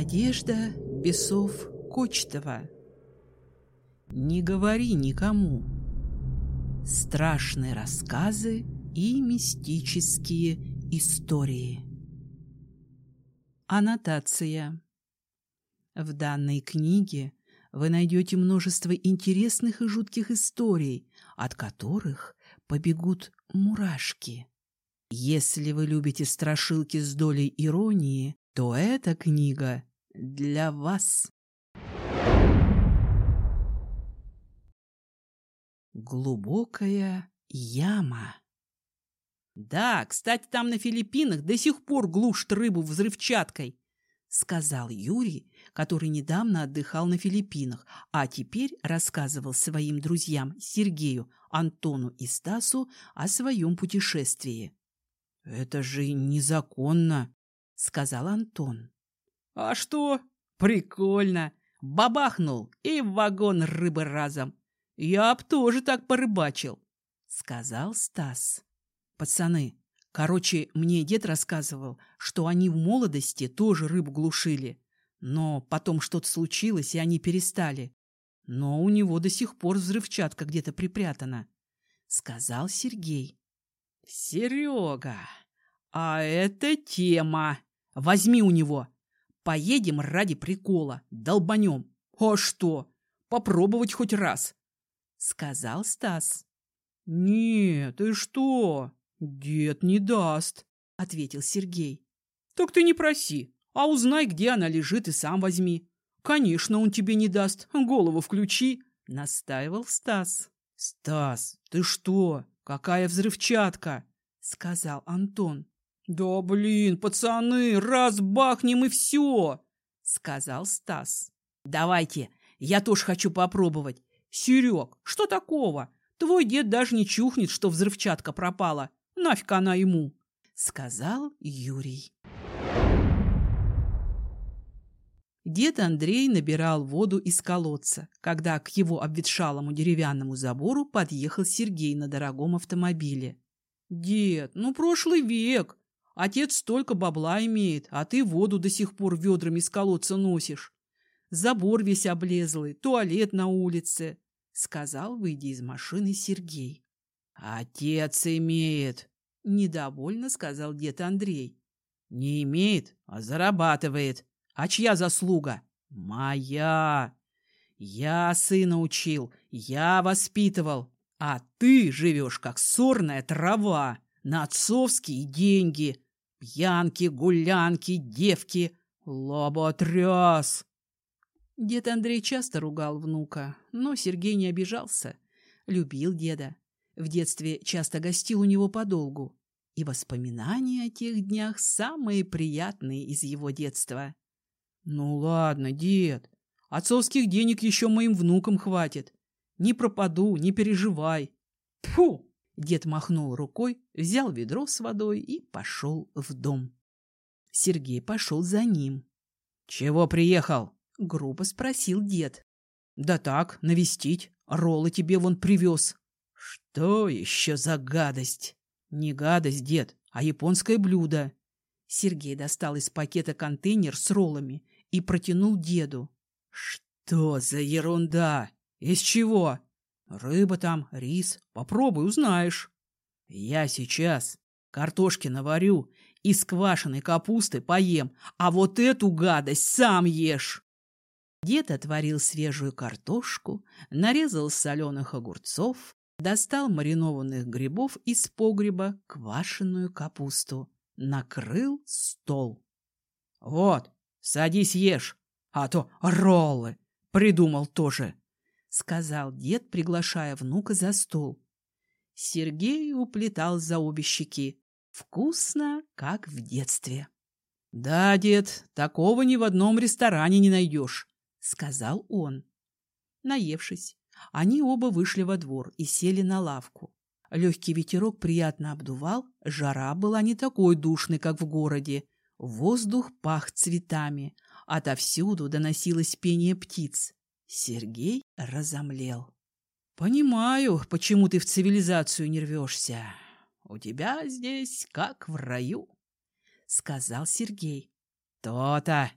Надежда Бесов-Кочетова. Не говори никому. Страшные рассказы и мистические истории. Аннотация. В данной книге вы найдете множество интересных и жутких историй, от которых побегут мурашки. Если вы любите страшилки с долей иронии, то эта книга для вас. Глубокая яма. Да, кстати, там на Филиппинах до сих пор глушат рыбу взрывчаткой, сказал Юрий, который недавно отдыхал на Филиппинах, а теперь рассказывал своим друзьям Сергею, Антону и Стасу о своем путешествии. Это же незаконно, сказал Антон. А что? Прикольно. Бабахнул и в вагон рыбы разом. Я б тоже так порыбачил, сказал Стас. Пацаны, короче, мне дед рассказывал, что они в молодости тоже рыбу глушили. Но потом что-то случилось, и они перестали. Но у него до сих пор взрывчатка где-то припрятана, сказал Сергей. Серега, а это тема. Возьми у него. Поедем ради прикола, долбанем. А что? Попробовать хоть раз, сказал Стас. Нет, ты что? Дед не даст, ответил Сергей. Так ты не проси, а узнай, где она лежит, и сам возьми. Конечно, он тебе не даст. Голову включи, настаивал Стас. Стас, ты что? Какая взрывчатка, сказал Антон. Да блин, пацаны, раз бахнем и все, сказал Стас. Давайте, я тоже хочу попробовать. Серег, что такого? Твой дед даже не чухнет, что взрывчатка пропала. Нафиг она ему, сказал Юрий. Дед Андрей набирал воду из колодца, когда к его обветшалому деревянному забору подъехал Сергей на дорогом автомобиле. Дед, ну прошлый век. Отец столько бабла имеет, а ты воду до сих пор ведрами из колодца носишь. Забор весь облезлый, туалет на улице, сказал, выйдя из машины, Сергей. Отец имеет, недовольно сказал дед Андрей. Не имеет, а зарабатывает. А чья заслуга? Моя. Я сына учил, я воспитывал, а ты живешь как сорная трава, на отцовские деньги. Пьянки, гулянки, девки, лоботряс. Дед Андрей часто ругал внука, но Сергей не обижался. Любил деда. В детстве часто гостил у него подолгу. И воспоминания о тех днях самые приятные из его детства. Ну ладно, дед, отцовских денег еще моим внукам хватит. Не пропаду, не переживай. Тьфу! Дед махнул рукой, взял ведро с водой и пошел в дом. Сергей пошел за ним. «Чего приехал?» — грубо спросил дед. «Да так, навестить. Роллы тебе вон привез». «Что еще за гадость?» «Не гадость, дед, а японское блюдо». Сергей достал из пакета контейнер с роллами и протянул деду. «Что за ерунда? Из чего?» «Рыба там, рис. Попробуй, узнаешь». «Я сейчас картошки наварю и с квашеной капустой поем, а вот эту гадость сам ешь». Дед отварил свежую картошку, нарезал соленых огурцов, достал маринованных грибов из погреба, квашеную капусту, накрыл стол. «Вот, садись, ешь, а то роллы придумал тоже», — сказал дед, приглашая внука за стол. Сергей уплетал за обе щеки. Вкусно, как в детстве. «Да, дед, такого ни в одном ресторане не найдешь», — сказал он. Наевшись, они оба вышли во двор и сели на лавку. Легкий ветерок приятно обдувал, жара была не такой душной, как в городе. Воздух пах цветами, отовсюду доносилось пение птиц. Сергей разомлел. «Понимаю, почему ты в цивилизацию не рвешься. У тебя здесь как в раю», — сказал Сергей. «То-то.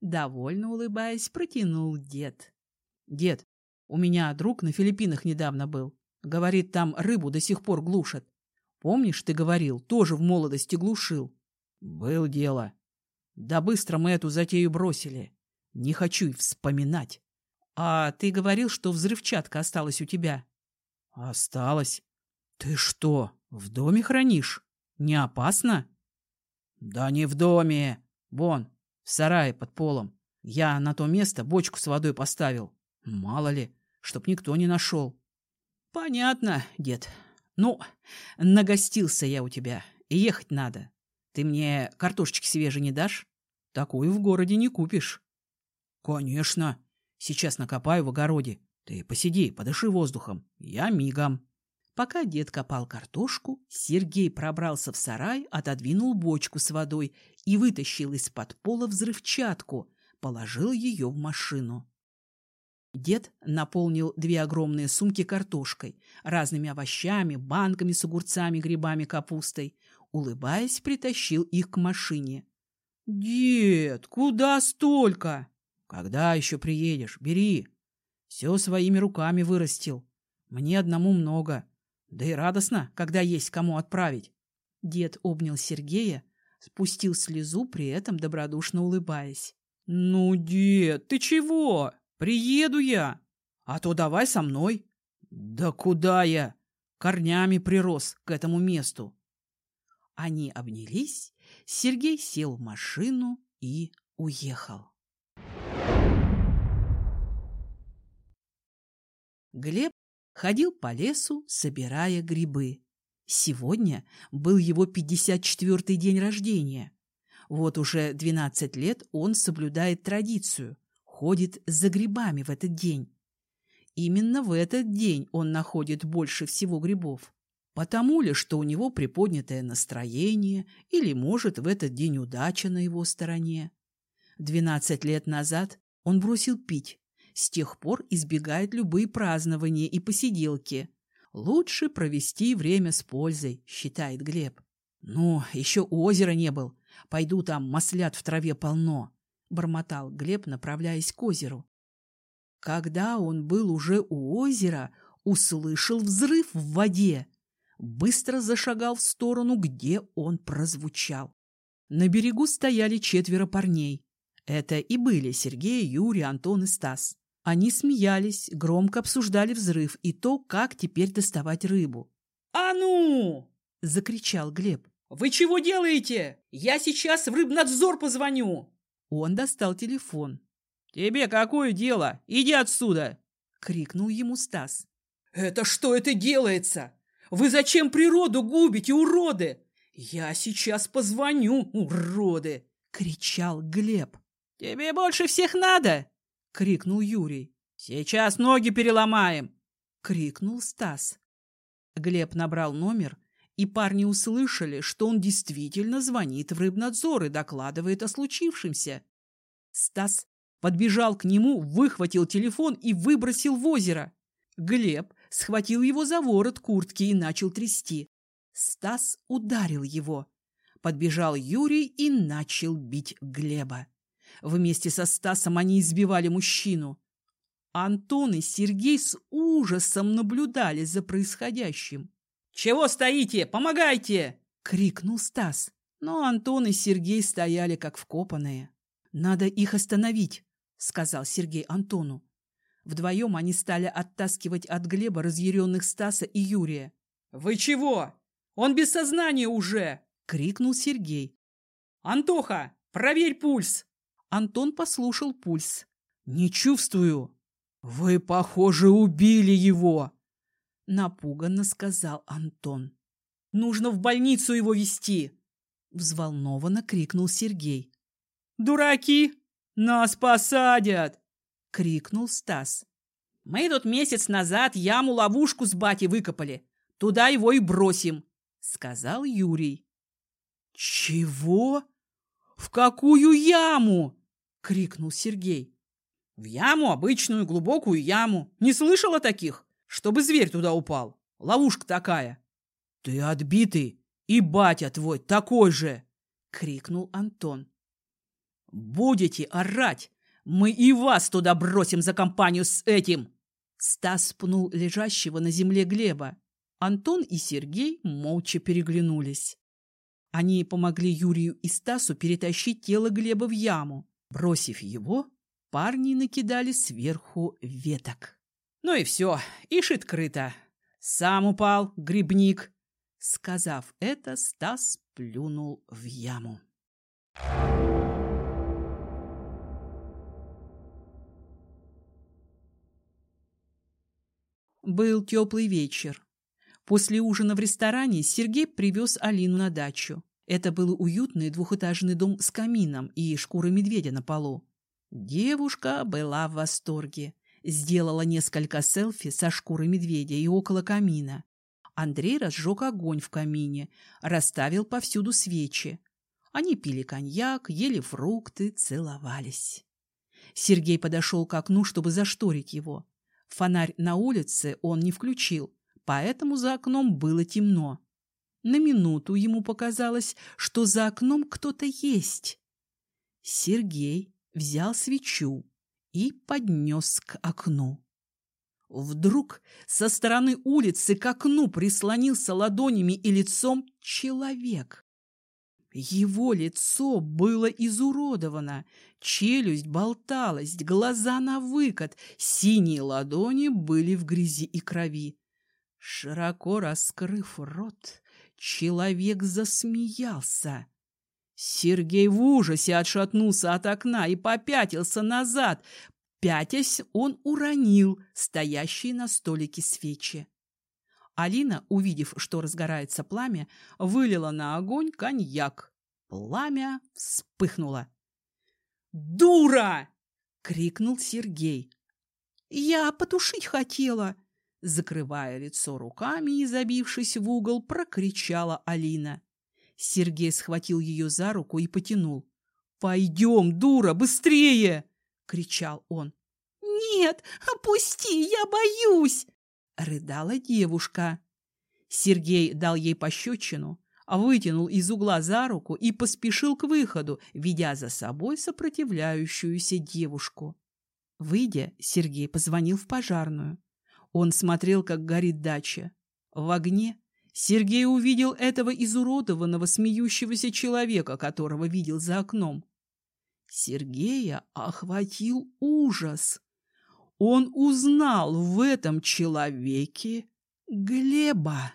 Довольно улыбаясь, протянул дед. Дед, у меня друг на Филиппинах недавно был. Говорит, там рыбу до сих пор глушат. Помнишь, ты говорил, тоже в молодости глушил? Был дело. Да быстро мы эту затею бросили. Не хочу и вспоминать. А ты говорил, что взрывчатка осталась у тебя? Осталась. Ты что, в доме хранишь? Не опасно? Да не в доме. Вон, в сарае под полом. Я на то место бочку с водой поставил. Мало ли, чтоб никто не нашел. Понятно, дед. Ну, нагостился я у тебя. И ехать надо. Ты мне картошечки свежей не дашь? Такую в городе не купишь. Конечно. Сейчас накопаю в огороде. Ты посиди, подыши воздухом. Я мигом. Пока дед копал картошку, Сергей пробрался в сарай, отодвинул бочку с водой и вытащил из-под пола взрывчатку, положил ее в машину. Дед наполнил 2 огромные сумки картошкой, разными овощами, банками с огурцами, грибами, капустой. Улыбаясь, притащил их к машине. — Дед, куда столько? — Когда еще приедешь? Бери. Все своими руками вырастил. Мне одному много. Да и радостно, когда есть кому отправить. Дед обнял Сергея, спустил слезу, при этом добродушно улыбаясь. — Ну, дед, ты чего? Приеду я. А то давай со мной. Да куда я? Корнями прирос к этому месту. Они обнялись, Сергей сел в машину и уехал. Глеб ходил по лесу, собирая грибы. Сегодня был его 54-й день рождения. Вот уже 12 лет он соблюдает традицию, ходит за грибами в этот день. Именно в этот день он находит больше всего грибов. Потому ли, что у него приподнятое настроение, или, может, в этот день удача на его стороне. 12 лет назад он бросил пить. С тех пор избегает любые празднования и посиделки. Лучше провести время с пользой, считает Глеб. Ну, еще у озера не был. Пойду, там маслят в траве полно, бормотал Глеб, направляясь к озеру. Когда он был уже у озера, услышал взрыв в воде. Быстро зашагал в сторону, где он прозвучал. На берегу стояли 4 парней. Это и были Сергей, Юрий, Антон и Стас. Они смеялись, громко обсуждали взрыв и то, как теперь доставать рыбу. «А ну!» – закричал Глеб. «Вы чего делаете? Я сейчас в рыбнадзор позвоню!» Он достал телефон. «Тебе какое дело? Иди отсюда!» – крикнул ему Стас. «Это что это делается? Вы зачем природу губите, уроды? Я сейчас позвоню, уроды!» – кричал Глеб. «Тебе больше всех надо!» — крикнул Юрий. «Сейчас ноги переломаем!» — крикнул Стас. Глеб набрал номер, и парни услышали, что он действительно звонит в рыбнадзор и докладывает о случившемся. Стас подбежал к нему, выхватил телефон и выбросил в озеро. Глеб схватил его за ворот куртки и начал трясти. Стас ударил его. Подбежал Юрий и начал бить Глеба. Вместе со Стасом они избивали мужчину. Антон и Сергей с ужасом наблюдали за происходящим. «Чего стоите? Помогайте!» — крикнул Стас. Но Антон и Сергей стояли как вкопанные. «Надо их остановить», — сказал Сергей Антону. Вдвоем они стали оттаскивать от Глеба разъяренных Стаса и Юрия. «Вы чего? Он без сознания уже!» — крикнул Сергей. «Антоха, проверь пульс!» Антон послушал пульс. «Не чувствую». «Вы, похоже, убили его», — напуганно сказал Антон. «Нужно в больницу его везти», — взволнованно крикнул Сергей. «Дураки! Нас посадят!» — крикнул Стас. «Мы тут месяц назад яму-ловушку с батей выкопали. Туда его и бросим», — сказал Юрий. «Чего? В какую яму?» — крикнул Сергей. «В яму, обычную, глубокую яму. Не слышал о таких? Чтобы зверь туда упал. Ловушка такая». «Ты отбитый, и батя твой такой же!» — крикнул Антон. Будете орать, мы и вас туда бросим за компанию с этим!» Стас пнул лежащего на земле Глеба. Антон и Сергей молча переглянулись. Они помогли Юрию и Стасу перетащить тело Глеба в яму. Бросив его, парни накидали сверху веток. «Ну и все, ишь крыто. Сам упал, грибник!» Сказав это, Стас плюнул в яму. Был теплый вечер. После ужина в ресторане Сергей привез Алину на дачу. Это был уютный двухэтажный дом с камином и шкурой медведя на полу. Девушка была в восторге. Сделала несколько селфи со шкурой медведя и около камина. Андрей разжег огонь в камине, расставил повсюду свечи. Они пили коньяк, ели фрукты, целовались. Сергей подошел к окну, чтобы зашторить его. Фонарь на улице он не включил, поэтому за окном было темно. На минуту ему показалось, что за окном кто-то есть. Сергей взял свечу и поднес к окну. Вдруг со стороны улицы к окну прислонился ладонями и лицом человек. Его лицо было изуродовано, челюсть болталась, глаза навыкат, синие ладони были в грязи и крови. Широко раскрыв рот, человек засмеялся. Сергей в ужасе отшатнулся от окна и попятился назад. Пятясь, он уронил стоящие на столике свечи. Алина, увидев, что разгорается пламя, вылила на огонь коньяк. Пламя вспыхнуло. «Дура!» — крикнул Сергей. «Я потушить хотела!» Закрывая лицо руками и забившись в угол, прокричала Алина. Сергей схватил ее за руку и потянул. «Пойдем, дура, быстрее!» — кричал он. «Нет, опусти, я боюсь!» — рыдала девушка. Сергей дал ей пощечину, вытянул из угла за руку и поспешил к выходу, ведя за собой сопротивляющуюся девушку. Выйдя, Сергей позвонил в пожарную. Он смотрел, как горит дача. В огне Сергей увидел этого изуродованного, смеющегося человека, которого видел за окном. Сергея охватил ужас. Он узнал в этом человеке Глеба.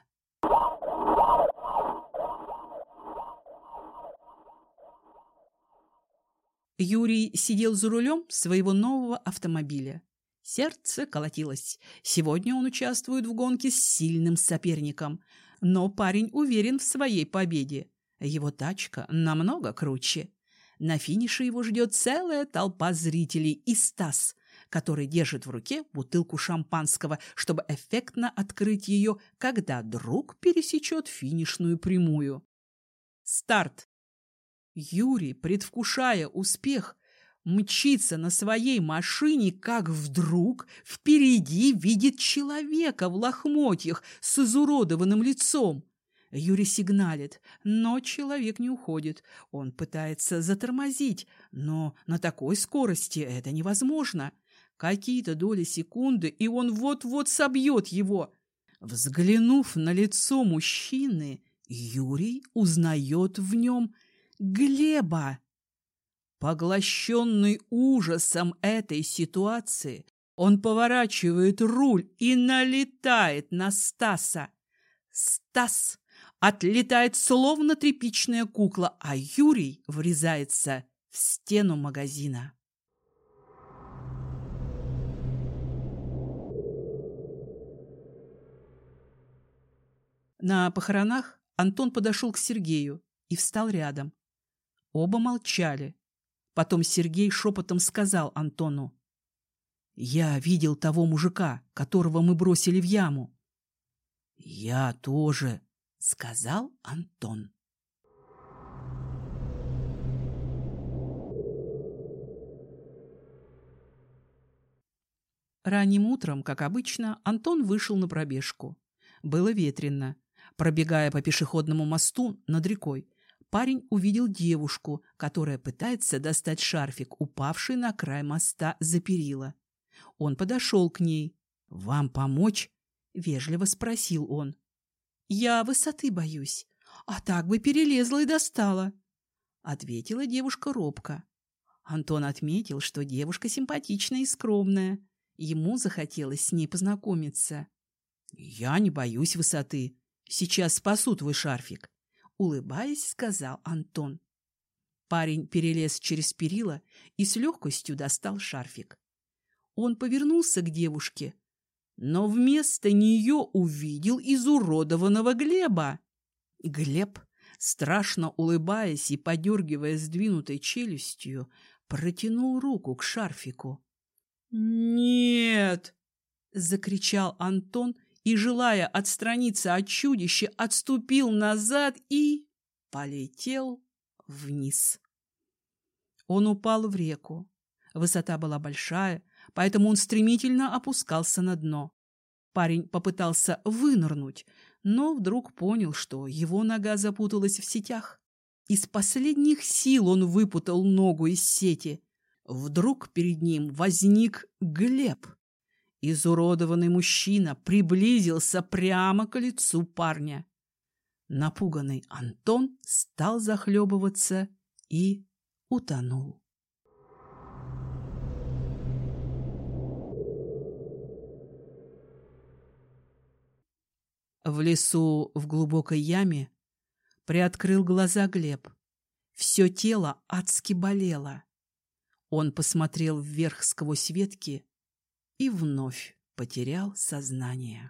Юрий сидел за рулем своего нового автомобиля. Сердце колотилось. Сегодня он участвует в гонке с сильным соперником. Но парень уверен в своей победе. Его тачка намного круче. На финише его ждет целая толпа зрителей и Стас, который держит в руке бутылку шампанского, чтобы эффектно открыть ее, когда друг пересечет финишную прямую. Старт! Юрий, предвкушая успех, мчится на своей машине, как вдруг впереди видит человека в лохмотьях с изуродованным лицом. Юрий сигналит, но человек не уходит. Он пытается затормозить, но на такой скорости это невозможно. Какие-то доли секунды, и он вот-вот собьет его. Взглянув на лицо мужчины, Юрий узнает в нем Глеба. Поглощенный ужасом этой ситуации, он поворачивает руль и налетает на Стаса. Стас отлетает, словно тряпичная кукла, а Юрий врезается в стену магазина. На похоронах Антон подошел к Сергею и встал рядом. Оба молчали. Потом Сергей шепотом сказал Антону: «Я видел того мужика, которого мы бросили в яму». «Я тоже», — сказал Антон. Ранним утром, как обычно, Антон вышел на пробежку. Было ветрено. Пробегая по пешеходному мосту над рекой, Парень увидел девушку, которая пытается достать шарфик, упавший на край моста за перила. Он подошел к ней. «Вам помочь?» — вежливо спросил он. «Я высоты боюсь, а так бы перелезла и достала», — ответила девушка робко. Антон отметил, что девушка симпатичная и скромная. Ему захотелось с ней познакомиться. «Я не боюсь высоты. Сейчас спасу твой шарфик», — улыбаясь, сказал Антон. Парень перелез через перила и с легкостью достал шарфик. Он повернулся к девушке, но вместо нее увидел изуродованного Глеба. Глеб, страшно улыбаясь и подергивая сдвинутой челюстью, протянул руку к шарфику. «Нет!» — закричал Антон и, желая отстраниться от чудища, отступил назад и полетел вниз. Он упал в реку. Высота была большая, поэтому он стремительно опускался на дно. Парень попытался вынырнуть, но вдруг понял, что его нога запуталась в сетях. Из последних сил он выпутал ногу из сети. Вдруг перед ним возник Глеб. Изуродованный мужчина приблизился прямо к лицу парня. Напуганный Антон стал захлебываться и утонул. В лесу в глубокой яме приоткрыл глаза Глеб. Все тело адски болело. Он посмотрел вверх сквозь ветки и вновь потерял сознание.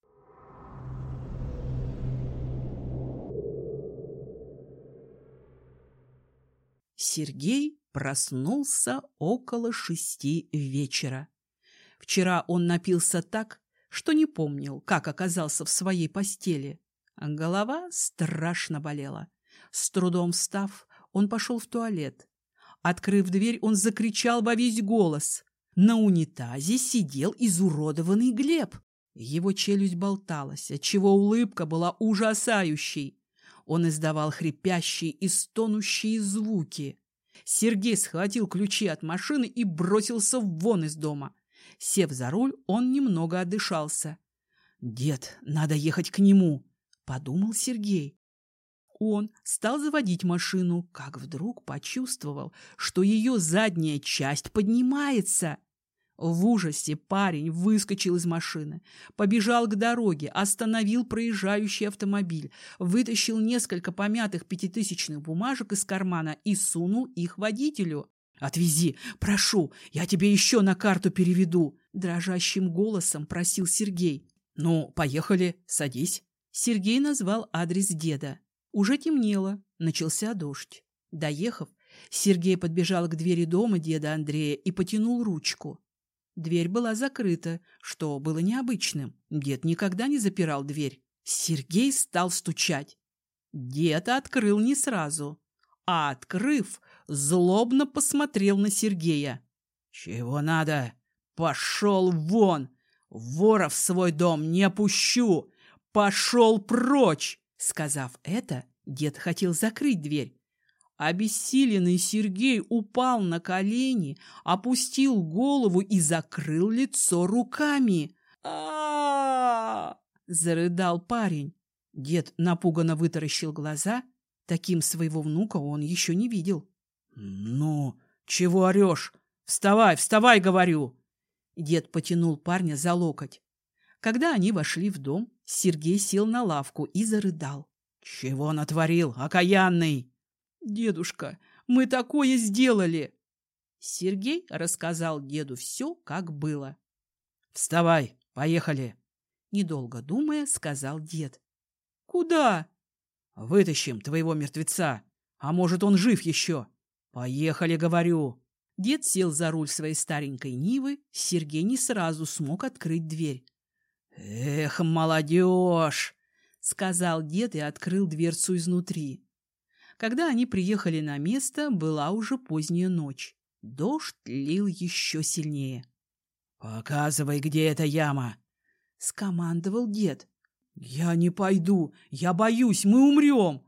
Сергей проснулся около 6 вечера. Вчера он напился так, что не помнил, как оказался в своей постели. Голова страшно болела. С трудом встав, он пошел в туалет. Открыв дверь, он закричал во весь голос. На унитазе сидел изуродованный Глеб. Его челюсть болталась, отчего улыбка была ужасающей. Он издавал хрипящие и стонущие звуки. Сергей схватил ключи от машины и бросился вон из дома. Сев за руль, он немного отдышался. «Дед, надо ехать к нему», — подумал Сергей. Он стал заводить машину, как вдруг почувствовал, что ее задняя часть поднимается. В ужасе парень выскочил из машины, побежал к дороге, остановил проезжающий автомобиль, вытащил несколько помятых 5000-ных бумажек из кармана и сунул их водителю. «Отвези, прошу, я тебе еще на карту переведу», — дрожащим голосом просил Сергей. «Ну, поехали, садись». Сергей назвал адрес деда. Уже темнело, начался дождь. Доехав, Сергей подбежал к двери дома деда Андрея и потянул ручку. Дверь была закрыта, что было необычным. Дед никогда не запирал дверь. Сергей стал стучать. Дед открыл не сразу, а, открыв, злобно посмотрел на Сергея. «Чего надо? Пошел вон! Вора в свой дом не пущу! Пошел прочь!» Сказав это, дед хотел закрыть дверь. Обессиленный Сергей упал на колени, опустил голову и закрыл лицо руками. Зарыдал парень. Дед напуганно вытаращил глаза. Таким своего внука он еще не видел. «Ну, чего орешь? Вставай, вставай, говорю!» Дед потянул парня за локоть. Когда они вошли в дом, Сергей сел на лавку и зарыдал. «Чего натворил, окаянный?» «Дедушка, мы такое сделали!» Сергей рассказал деду все, как было. «Вставай, поехали!» Недолго думая, сказал дед. «Куда?» «Вытащим твоего мертвеца, а может, он жив еще. Поехали, говорю!» Дед сел за руль своей старенькой Нивы, Сергей не сразу смог открыть дверь. «Эх, молодежь!» — сказал дед и открыл дверцу изнутри. Когда они приехали на место, была уже поздняя ночь. Дождь лил еще сильнее. «Показывай, где эта яма!» — скомандовал дед. «Я не пойду, я боюсь, мы умрем!»